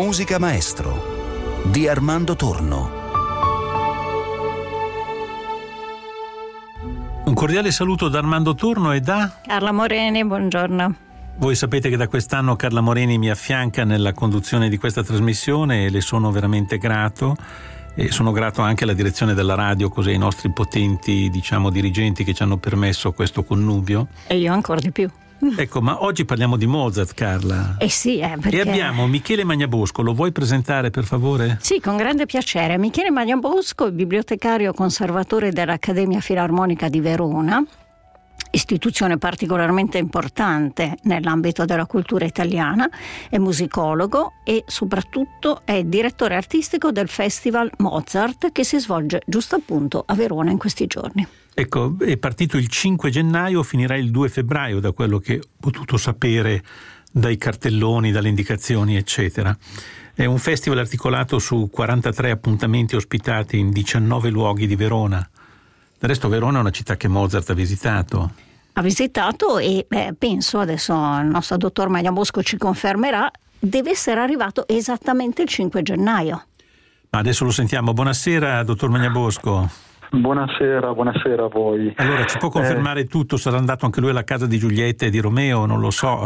Musica Maestro di Armando Torno. Un cordiale saluto da Armando Torno e da Carla Moreni, buongiorno. Voi sapete che da quest'anno Carla Moreni mi affianca nella conduzione di questa trasmissione e le sono veramente grato. E sono grato anche alla direzione della radio, così ai nostri potenti, dirigenti che ci hanno permesso questo connubio. E io ancora di più. Ecco, ma oggi parliamo di Mozart, Carla. Sì, perché... E abbiamo Michele Magnabosco, lo vuoi presentare per favore? Sì, con grande piacere. Michele Magnabosco è bibliotecario conservatore dell'Accademia Filarmonica di Verona, istituzione particolarmente importante nell'ambito della cultura italiana, è musicologo e soprattutto è direttore artistico del Festival Mozart che si svolge giusto appunto a Verona in questi giorni. Ecco, è partito il 5 gennaio, finirà il 2 febbraio da quello che ho potuto sapere dai cartelloni, dalle indicazioni eccetera. È un festival articolato su 43 appuntamenti ospitati in 19 luoghi di Verona. Del resto Verona è una città che Mozart ha visitato. Ha visitato e penso, adesso il nostro dottor Magnabosco ci confermerà, deve essere arrivato esattamente il 5 gennaio. Ma adesso lo sentiamo. Buonasera, dottor Magnabosco. Buonasera a voi. Allora, ci può confermare tutto? Sarà andato anche lui alla casa di Giulietta e di Romeo? Non lo so.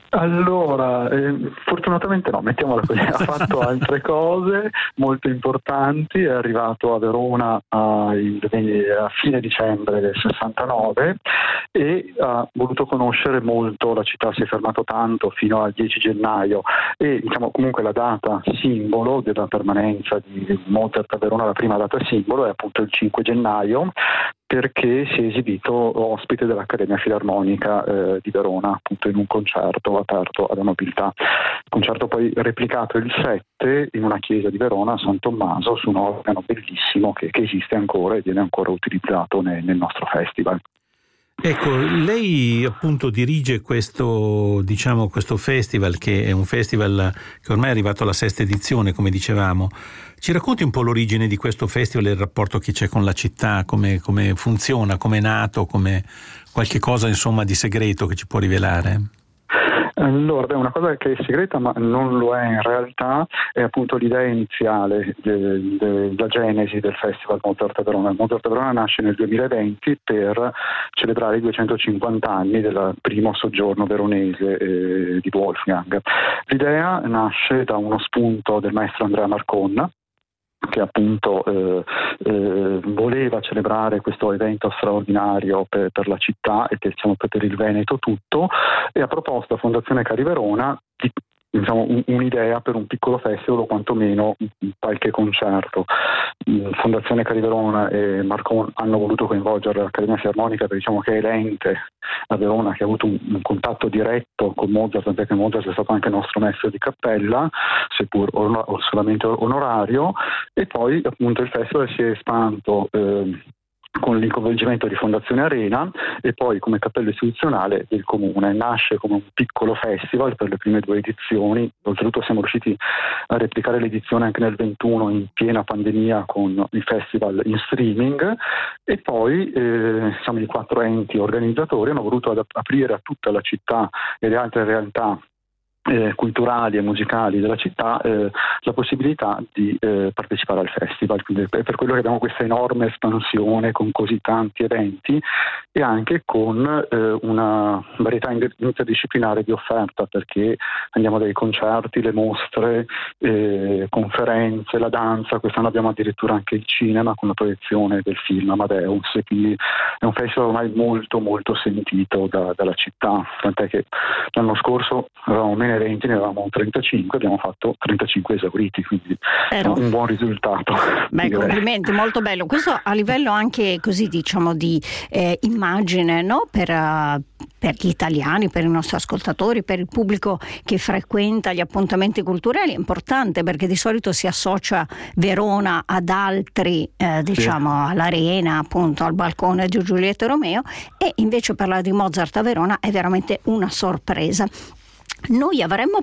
Allora, fortunatamente no, mettiamola così, ha fatto altre cose molto importanti, è arrivato a Verona a fine dicembre del 69 e ha voluto conoscere molto la città, si è fermato tanto fino al 10 gennaio e comunque la data simbolo della permanenza di Mozart a Verona, la prima data simbolo è appunto il 5 gennaio, perché si è esibito ospite dell'Accademia Filarmonica di Verona, appunto in un concerto aperto alla nobiltà. Concerto poi replicato il 7 in una chiesa di Verona, a San Tommaso, su un organo bellissimo che esiste ancora e viene ancora utilizzato nel nostro festival. Ecco, lei appunto dirige questo festival, che è un festival che ormai è arrivato alla 6ª edizione, come dicevamo. Ci racconti un po' l'origine di questo festival e il rapporto che c'è con la città, come funziona, come è nato, come qualche cosa di segreto che ci può rivelare? Allora, una cosa che è segreta ma non lo è in realtà è appunto l'idea iniziale della genesi del Festival Mozart a Verona. Mozart a Verona nasce nel 2020 per celebrare i 250 anni del primo soggiorno veronese di Wolfgang. L'idea nasce da uno spunto del maestro Andrea Marconna, che appunto voleva celebrare questo evento straordinario per la città e per il Veneto tutto, e ha proposto a Fondazione Cari Verona un'idea per un piccolo festival o quantomeno qualche concerto. Fondazione Cari Verona e Marcon hanno voluto coinvolgere l'Accademia Filarmonica perché che è l'ente a Verona che ha avuto un contatto diretto con Mozart, tant'è che Mozart è stato anche nostro maestro di cappella, seppur solamente onorario, e poi appunto il festival si è espanso con l'incoinvolgimento di Fondazione Arena e poi come cappello istituzionale del Comune. Nasce come un piccolo festival per le prime 2 edizioni, oltretutto siamo riusciti a replicare l'edizione anche nel 21 in piena pandemia con il festival in streaming, e poi i 4 enti organizzatori hanno voluto aprire a tutta la città e le altre realtà culturali e musicali della città la possibilità di partecipare al festival. Quindi è per quello che abbiamo questa enorme espansione con così tanti eventi e anche con una varietà interdisciplinare di offerta, perché andiamo dai concerti, le mostre, conferenze, la danza. Quest'anno abbiamo addirittura anche il cinema con la proiezione del film Amadeus, e quindi è un festival ormai molto molto sentito dalla città, tant'è che l'anno scorso avevamo meno eventi, ne avevamo 35, abbiamo fatto 35 esauriti, quindi un buon risultato. Beh, complimenti, molto bello. Questo a livello anche così di immagine, no? Per gli italiani, per i nostri ascoltatori, per il pubblico che frequenta gli appuntamenti culturali è importante, perché di solito si associa Verona ad altri, all'Arena, appunto al balcone di Giulietta e Romeo, e invece parlare di Mozart a Verona è veramente una sorpresa. Noi avremmo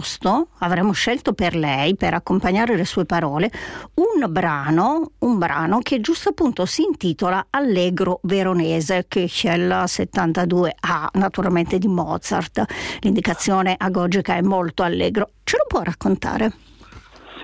scelto per lei, per accompagnare le sue parole, un brano che giusto appunto si intitola Allegro veronese, che Köchel 72A, naturalmente di Mozart. L'indicazione agogica è molto allegro. Ce lo può raccontare?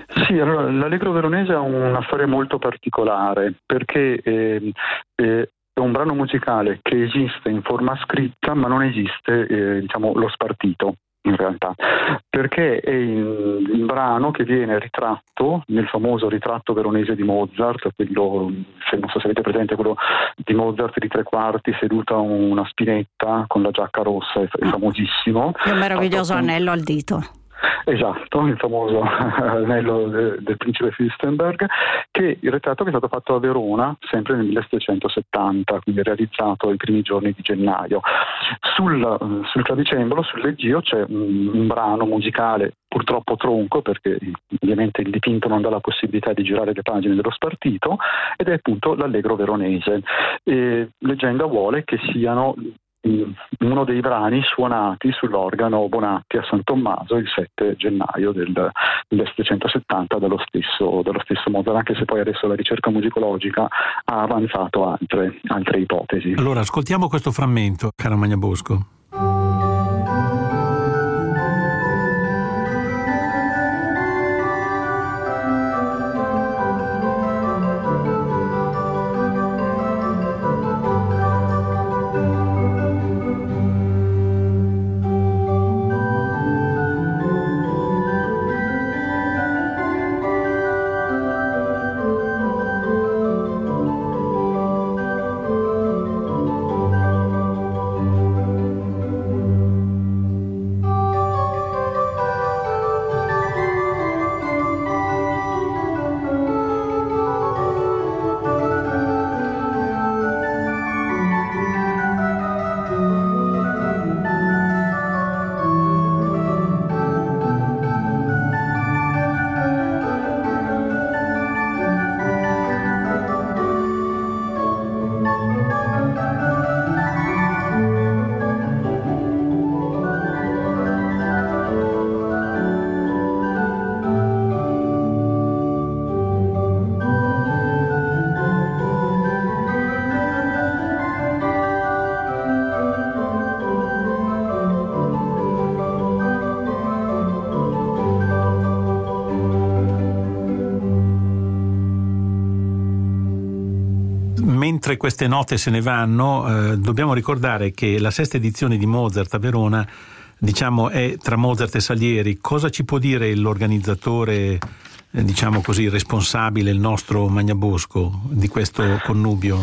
Sì, allora l'Allegro veronese ha una storia molto particolare perché è un brano musicale che esiste in forma scritta, ma non esiste lo spartito in realtà, perché è un brano che viene ritratto nel famoso ritratto veronese di Mozart, quello, non so se avete presente, quello di Mozart di 3/4 seduto a una spinetta con la giacca rossa, è famosissimo. È un meraviglioso anello al dito. Esatto, il famoso anello del principe Fürstenberg, che il ritratto che è stato fatto a Verona sempre nel 1770, quindi realizzato i primi giorni di gennaio. Sul clavicembalo, sul leggio, c'è un brano musicale purtroppo tronco, perché ovviamente il dipinto non dà la possibilità di girare le pagine dello spartito, ed è appunto l'Allegro veronese. Leggenda vuole che siano uno dei brani suonati sull'organo Bonatti a San Tommaso il 7 gennaio del 1770 dallo stesso Mozart, anche se poi adesso la ricerca musicologica ha avanzato altre ipotesi. Allora ascoltiamo questo frammento, cara Magnabosco. Mentre queste note se ne vanno, dobbiamo ricordare che la sesta edizione di Mozart a Verona, diciamo, è tra Mozart e Salieri. Cosa ci può dire l'organizzatore, diciamo così, responsabile, il nostro Magnabosco, di questo connubio?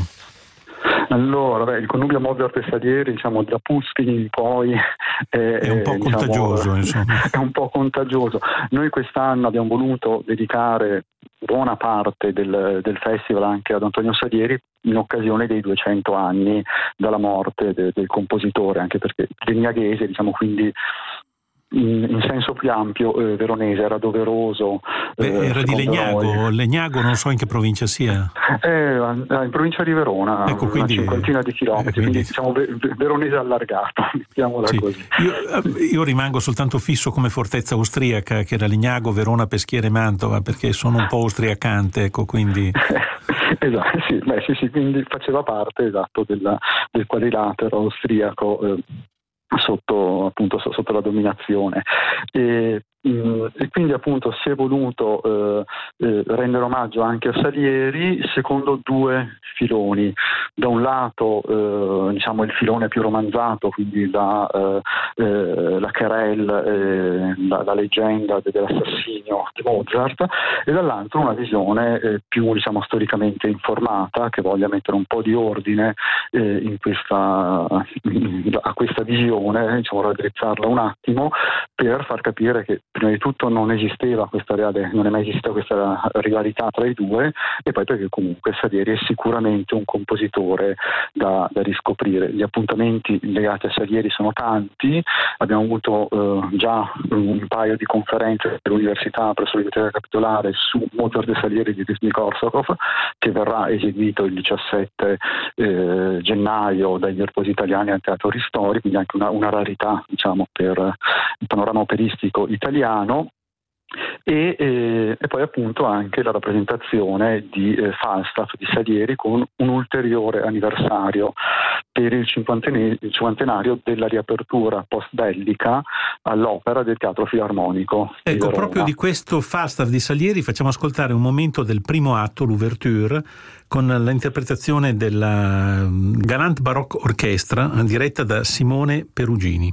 Allora, il connubio Mozart e Salieri, diciamo, da Pushkin in poi è un po' contagioso, insomma. È un po' contagioso. Noi quest'anno abbiamo voluto dedicare buona parte del festival anche ad Antonio Salieri in occasione dei 200 anni dalla morte del compositore, anche perché legnaghese, diciamo, quindi in senso più ampio veronese, era doveroso. Era di Legnago. Noi. Legnago non so in che provincia sia. In provincia di Verona, ecco, quindi, una cinquantina di chilometri, quindi diciamo veronese allargato, mettiamola sì. Così. Io rimango soltanto fisso come fortezza austriaca, che era Legnago, Verona, Peschiera e Mantova, perché sono un po' austriacante, ecco, quindi... Esatto, sì, quindi faceva parte, esatto, del quadrilatero austriaco sotto la dominazione. E quindi appunto si è voluto rendere omaggio anche a Salieri secondo due filoni. Da un lato diciamo il filone più romanzato, quindi la querelle, la leggenda dell'assassinio di Mozart, e dall'altro una visione più, diciamo, storicamente informata, che voglia mettere un po' di ordine a questa visione, diciamo, raddrizzarla un attimo per far capire che prima di tutto non è mai esistita questa rivalità tra i due, e poi perché comunque Salieri è sicuramente un compositore da riscoprire. Gli appuntamenti legati a Salieri sono tanti, abbiamo avuto già un paio di conferenze dell'università presso l'Università Capitolare su Mozart e Salieri di Rimsky-Korsakov, che verrà eseguito il 17 gennaio dai virtuosi italiani al Teatro Ristori, quindi anche una rarità, diciamo, per il panorama operistico italiano. E poi appunto anche la rappresentazione di Falstaff di Salieri con un ulteriore anniversario per il cinquantenario della riapertura post-bellica all'Opera del Teatro Filarmonico. Ecco, proprio di questo Falstaff di Salieri facciamo ascoltare un momento del primo atto, l'ouverture, con l'interpretazione della Galant Baroque Orchestra diretta da Simone Perugini.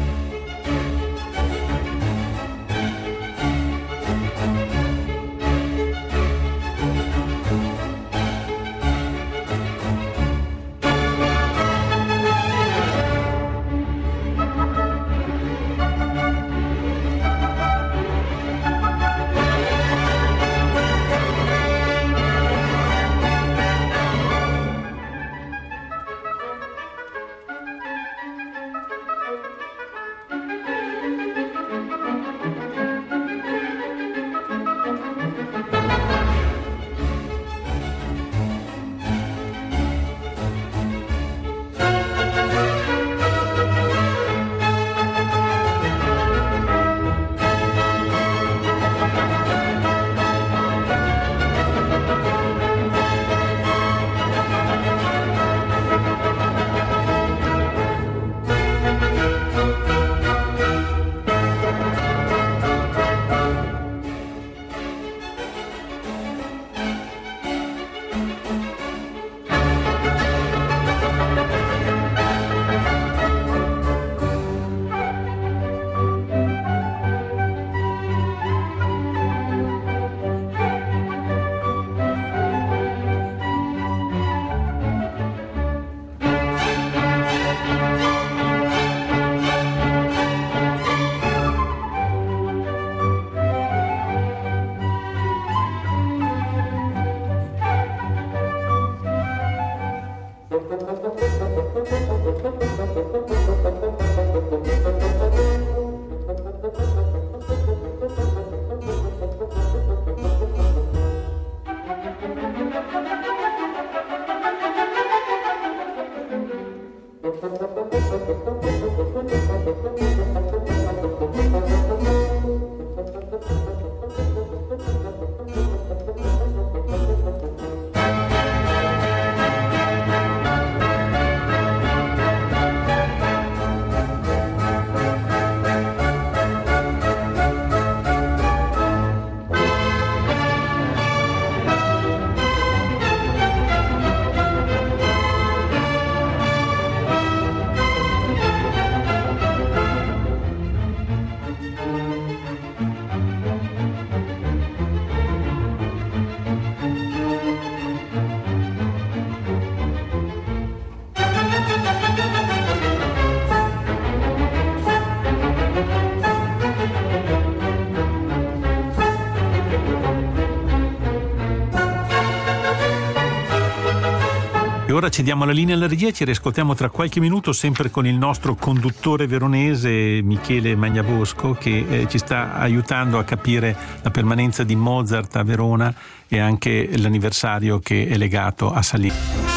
E ora ci diamo la linea alla regia e ci riascoltiamo tra qualche minuto sempre con il nostro conduttore veronese Michele Magnabosco, che ci sta aiutando a capire la permanenza di Mozart a Verona e anche l'anniversario che è legato a Salieri.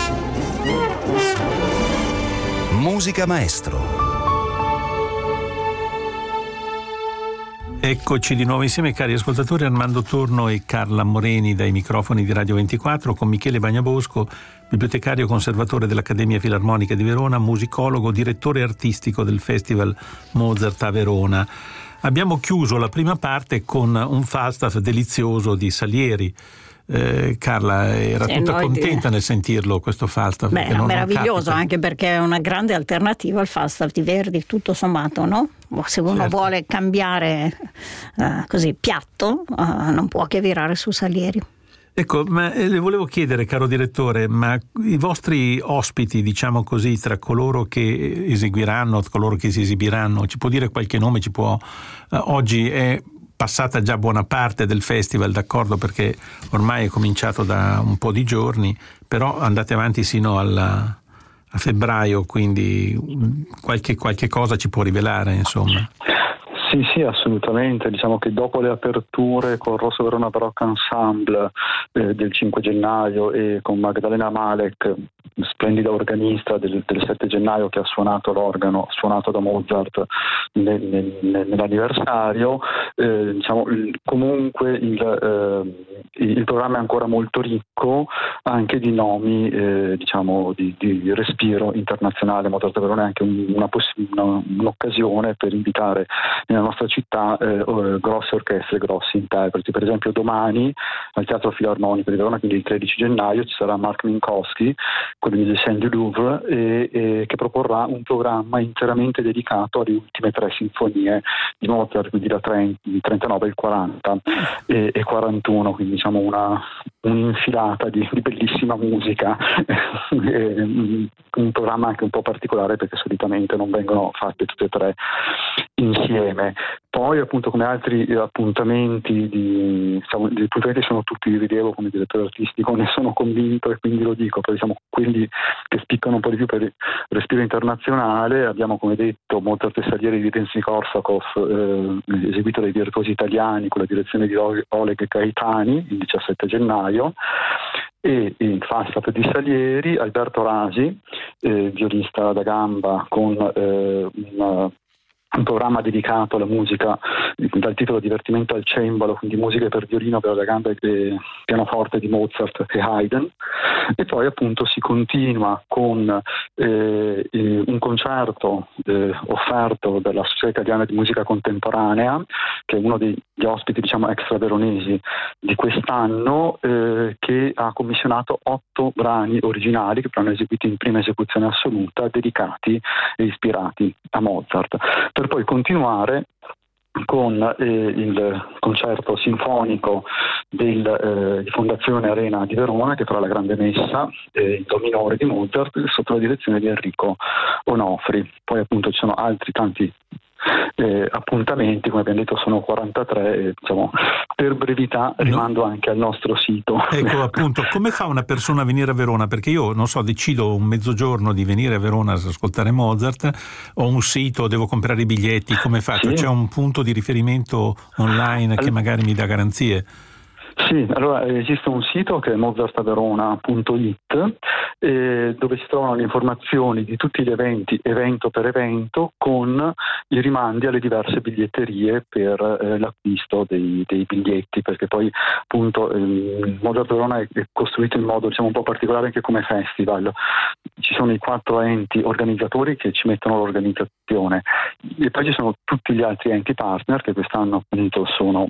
Musica Maestro. Eccoci di nuovo insieme, cari ascoltatori, Armando Torno e Carla Moreni dai microfoni di Radio 24 con Michele Magnabosco, bibliotecario conservatore dell'Accademia Filarmonica di Verona, musicologo, direttore artistico del Festival Mozart a Verona. Abbiamo chiuso la prima parte con un Falstaff delizioso di Salieri. Carla era tutta contenta nel sentirlo, questo Falstaff. Beh, è meraviglioso, anche perché è una grande alternativa al Falstaff di Verdi, tutto sommato, no? Se uno vuole cambiare così piatto, non può che virare su Salieri. Ecco, ma le volevo chiedere, caro direttore, ma i vostri ospiti, diciamo così, tra coloro che eseguiranno, coloro che si esibiranno, ci può dire qualche nome? Oggi è passata già buona parte del festival, d'accordo, perché ormai è cominciato da un po' di giorni, però andate avanti sino a febbraio, quindi qualche cosa ci può rivelare, insomma. Sì, assolutamente. Diciamo che dopo le aperture con Rosso Verona Baroque Ensemble del 5 gennaio e con Magdalena Malek, splendida organista del 7 gennaio che ha suonato l'organo suonato da Mozart nell'anniversario, diciamo comunque il programma è ancora molto ricco anche di nomi di respiro internazionale. Mozart a Verona è anche un'occasione per invitare nella nostra città grosse orchestre, grossi interpreti. Per esempio domani al Teatro Filarmonico di Verona, quindi il 13 gennaio, ci sarà Mark Minkowski con il Musicien du Louvre che proporrà un programma interamente dedicato alle ultime 3 sinfonie di Mozart, quindi il 39, il 40 e 41, quindi diciamo un'infilata di bellissima musica, un programma anche un po' particolare perché solitamente non vengono fatte tutte e 3 insieme. Poi appunto come altri appuntamenti sono tutti di rilievo. Come direttore artistico ne sono convinto e quindi lo dico, poi diciamo quelli che spiccano un po' di più per il respiro internazionale abbiamo, come detto, Mozart e Salieri di Rimsky-Korsakov, eseguito dai virtuosi italiani con la direzione di Oleg Gaetani il 17 gennaio, e il Falstaff di Salieri, Alberto Rasi, violista da gamba, con un programma dedicato alla musica dal titolo Divertimento al cembalo, quindi musiche per violino, per la gamba e pianoforte di Mozart e Haydn. E poi appunto si continua con un concerto offerto dalla Società Italiana di Musica Contemporanea, che è uno degli ospiti extra veronesi di quest'anno, che ha commissionato 8 brani originali che verranno eseguiti in prima esecuzione assoluta, dedicati e ispirati a Mozart, per poi continuare con il concerto sinfonico di Fondazione Arena di Verona, che farà la grande messa in do minore di Mozart sotto la direzione di Enrico Onofri. Poi appunto ci sono altri tanti appuntamenti, come abbiamo detto sono 43, e per brevità rimando anche al nostro sito. Ecco, appunto, come fa una persona a venire a Verona? Perché io non so, decido un mezzogiorno di venire a Verona ad ascoltare Mozart, ho un sito, devo comprare i biglietti, come faccio? Sì. C'è un punto di riferimento online che magari mi dà garanzie? Sì, allora esiste un sito che è mozartaverona.it, dove si trovano le informazioni di tutti gli eventi, evento per evento, con i rimandi alle diverse biglietterie per l'acquisto dei biglietti, perché poi appunto Mozart Verona è costruito in modo un po' particolare anche come festival. Ci sono i 4 enti organizzatori che ci mettono l'organizzazione, e poi ci sono tutti gli altri enti partner, che quest'anno appunto sono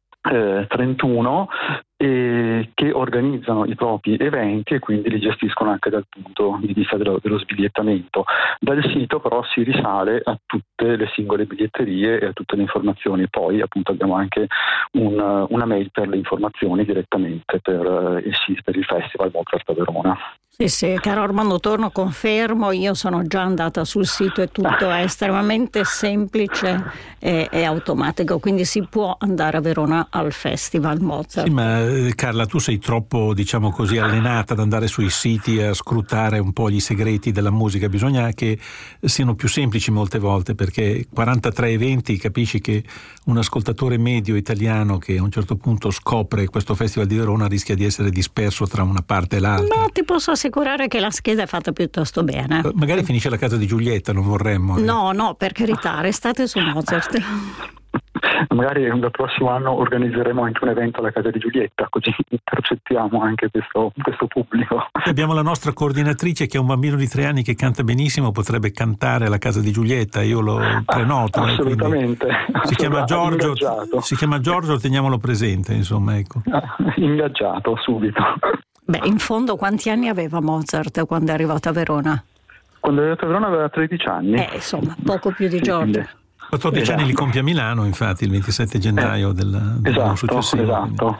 31, che organizzano i propri eventi e quindi li gestiscono anche dal punto di vista dello sbigliettamento. Dal sito però si risale a tutte le singole biglietterie e a tutte le informazioni. Poi appunto abbiamo anche una mail per le informazioni direttamente per il Festival Mozart a Verona. Sì, caro Armando Torno, confermo, io sono già andata sul sito e tutto è estremamente semplice e automatico, quindi si può andare a Verona al Festival Mozart. Sì, ma Carla, tu sei troppo, allenata ad andare sui siti a scrutare un po' gli segreti della musica. Bisogna che siano più semplici molte volte, perché 43 eventi, capisci che un ascoltatore medio italiano che a un certo punto scopre questo Festival di Verona rischia di essere disperso tra una parte e l'altra. No, ti posso assicurare che la scheda è fatta piuttosto bene. Magari finisce la casa di Giulietta, non vorremmo. No, per carità, restate su Mozart. Magari il prossimo anno organizzeremo anche un evento alla casa di Giulietta, così intercettiamo anche questo pubblico. Abbiamo la nostra coordinatrice che è un bambino di 3 anni che canta benissimo, potrebbe cantare alla casa di Giulietta, io lo prenoto. Assolutamente. Si chiama Giorgio, lo teniamolo presente, insomma, ecco. Ingaggiato subito. Beh, in fondo quanti anni aveva Mozart quando è arrivato a Verona? Quando è arrivato a Verona aveva 13 anni. Insomma, poco più di Giorgio. 14 anni li compie a Milano, infatti, il 27 gennaio dell'anno successivo. Esatto.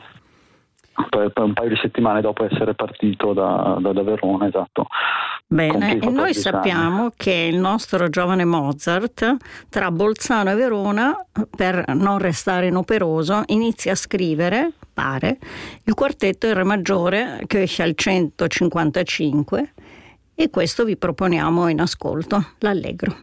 Un paio di settimane dopo essere partito da Verona, esatto. Bene, e noi sappiamo che il nostro giovane Mozart, tra Bolzano e Verona, per non restare inoperoso, inizia a scrivere, pare, il quartetto in Re maggiore che esce al 155, e questo vi proponiamo in ascolto, l'Allegro.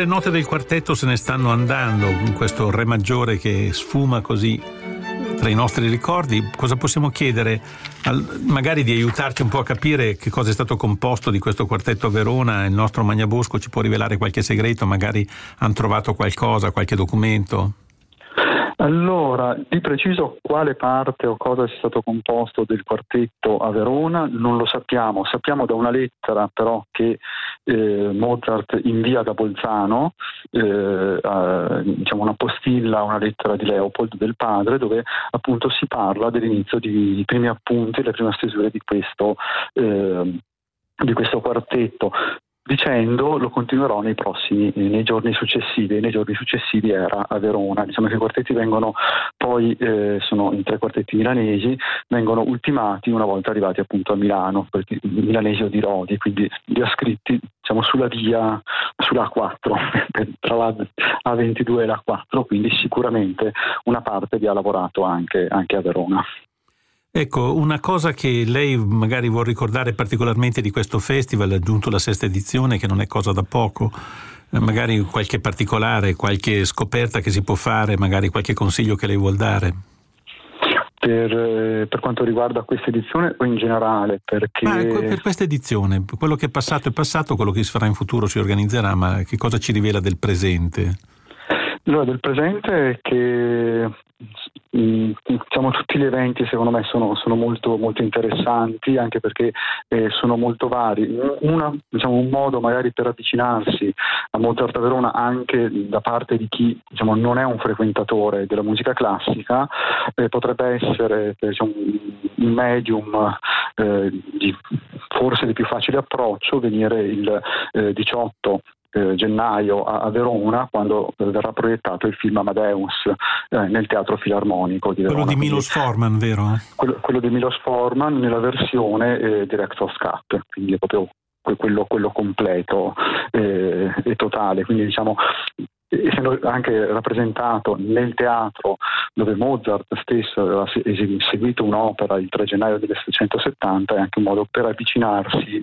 le note del quartetto se ne stanno andando in questo Re maggiore che sfuma così tra i nostri ricordi. Cosa possiamo chiedere? Magari di aiutarci un po' a capire che cosa è stato composto di questo quartetto a Verona. Il nostro Magnabosco ci può rivelare qualche segreto, magari hanno trovato qualcosa, qualche documento? Allora, di preciso quale parte o cosa sia stato composto del quartetto a Verona non lo sappiamo. Sappiamo da una lettera però che Mozart invia da Bolzano, diciamo una postilla, una lettera di Leopold, del padre, dove appunto si parla dell'inizio di primi appunti, le prime stesure di questo quartetto, dicendo lo continuerò nei giorni successivi. Nei giorni successivi era a Verona. Diciamo che i quartetti vengono poi, sono in 3 quartetti milanesi, vengono ultimati una volta arrivati appunto a Milano, perché milanesi o di Rodi, quindi li ha scritti diciamo sulla A4, tra la A22 e la A4, quindi sicuramente una parte vi ha lavorato anche a Verona. Ecco, una cosa che lei magari vuol ricordare particolarmente di questo festival, ha aggiunto la 6ª edizione, che non è cosa da poco, magari qualche particolare, qualche scoperta che si può fare, magari qualche consiglio che lei vuol dare? Per quanto riguarda questa edizione o in generale? Perché per questa edizione, quello che è passato, quello che si farà in futuro si organizzerà, ma che cosa ci rivela del presente? Allora, del presente è che diciamo tutti gli eventi secondo me sono molto, molto interessanti, anche perché sono molto vari. Un modo magari per avvicinarsi a Mozart a Verona anche da parte di chi diciamo non è un frequentatore della musica classica potrebbe essere un medium forse di più facile approccio, venire il 18 gennaio a Verona, quando verrà proiettato il film Amadeus nel Teatro Filarmonico di Verona. Quello di Milos Forman, vero? Quello di Milos Forman nella versione Director's Cut, quindi è proprio quello completo e totale, quindi diciamo essendo anche rappresentato nel teatro dove Mozart stesso aveva seguito un'opera il 3 gennaio 1770, è anche un modo per avvicinarsi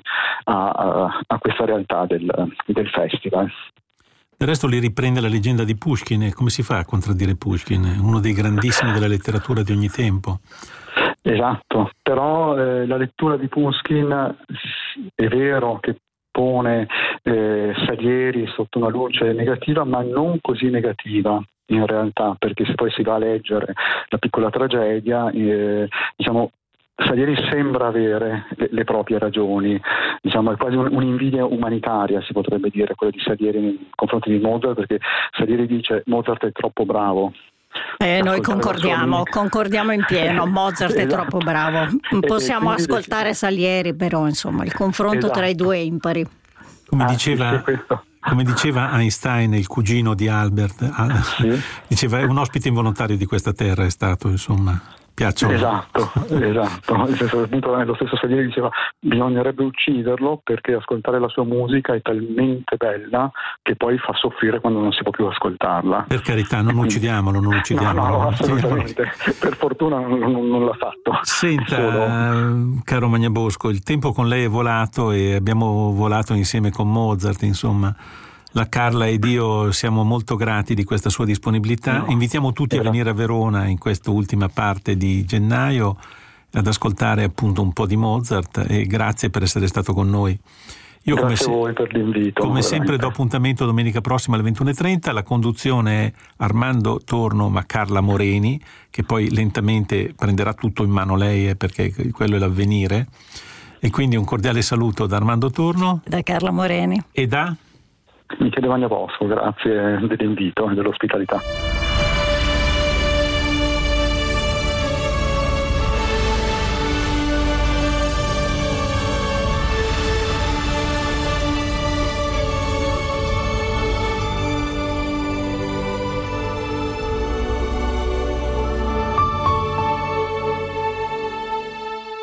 a questa realtà del festival. Del resto li riprende la leggenda di Pushkin, come si fa a contraddire Pushkin, uno dei grandissimi della letteratura di ogni tempo? Esatto, però la lettura di Pushkin è vero che pone Salieri sotto una luce negativa, ma non così negativa in realtà, perché se poi si va a leggere La piccola tragedia, diciamo Salieri sembra avere le proprie ragioni, diciamo è quasi un'invidia umanitaria, si potrebbe dire, quella di Salieri nei confronti di Mozart, perché Salieri dice Mozart è troppo bravo. Noi concordiamo in pieno, Mozart è troppo bravo. Possiamo ascoltare Salieri, però insomma il confronto tra i due è impari. Come diceva Einstein, il cugino di Albert, diceva è un ospite involontario di questa terra, è stato, insomma. Piacciono. Esatto. Lo stesso Salieri diceva bisognerebbe ucciderlo perché ascoltare la sua musica è talmente bella che poi fa soffrire quando non si può più ascoltarla. Per carità, non uccidiamolo. No, assolutamente. Per fortuna non l'ha fatto. Senta, caro Magnabosco, il tempo con lei è volato e abbiamo volato insieme con Mozart, insomma. La Carla ed io siamo molto grati di questa sua disponibilità. Invitiamo tutti a venire a Verona in questa ultima parte di gennaio ad ascoltare appunto un po' di Mozart, e grazie per essere stato con noi. Grazie a voi per l'invito. Come sempre do appuntamento domenica prossima alle 21:30. La conduzione è Armando Torno ma Carla Moreni, che poi lentamente prenderà tutto in mano lei, perché quello è l'avvenire. E quindi un cordiale saluto da Armando Torno, da Carla Moreni e da Michele Magnabosco, grazie dell'invito e dell'ospitalità.